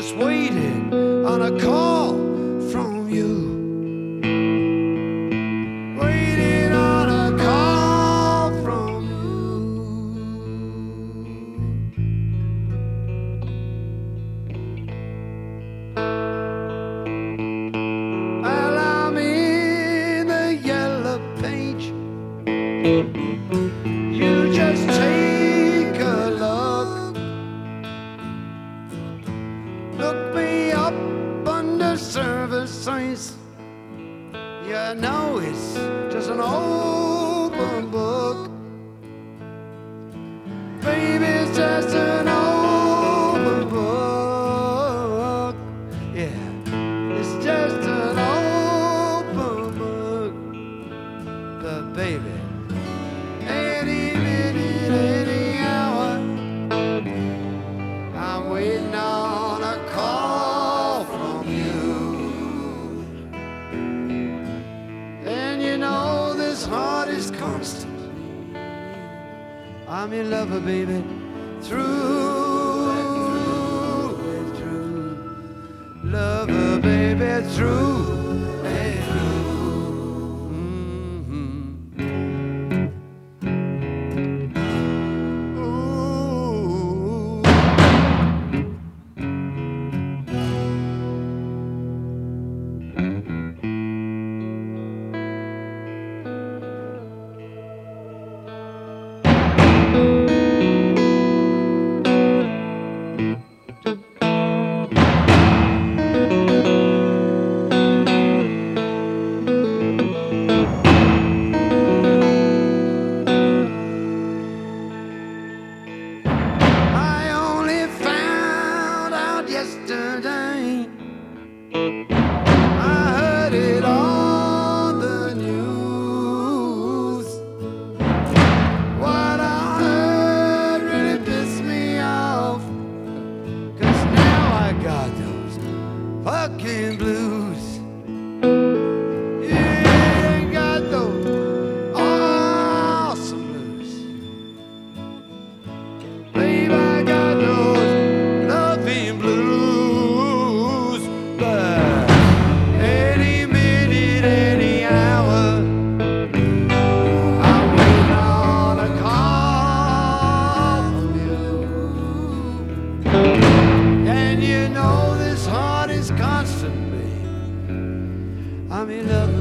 just waiting on a call from you. Waiting on a call from you. Well, I'm in the yellow page. You just take a look. Look me up under services. You know it's just an open book. Baby, it's just an open book. Yeah, it's just an open book. But baby, any minute, any hour, I'm waiting on a call from you. And you know this heart is constant. I'm your lover, baby, through and through. Lover, baby, through and through. Ooh. I only found out yesterday. I heard it on the news. What I heard really pissed me off. 'Cause now I got those fucking blues. Yeah, I got those awesome blues. Babe, I got those loving blues. But any minute, any hour, I'm waiting on a call from you. And you know this heart is constant, babe. I'm in love.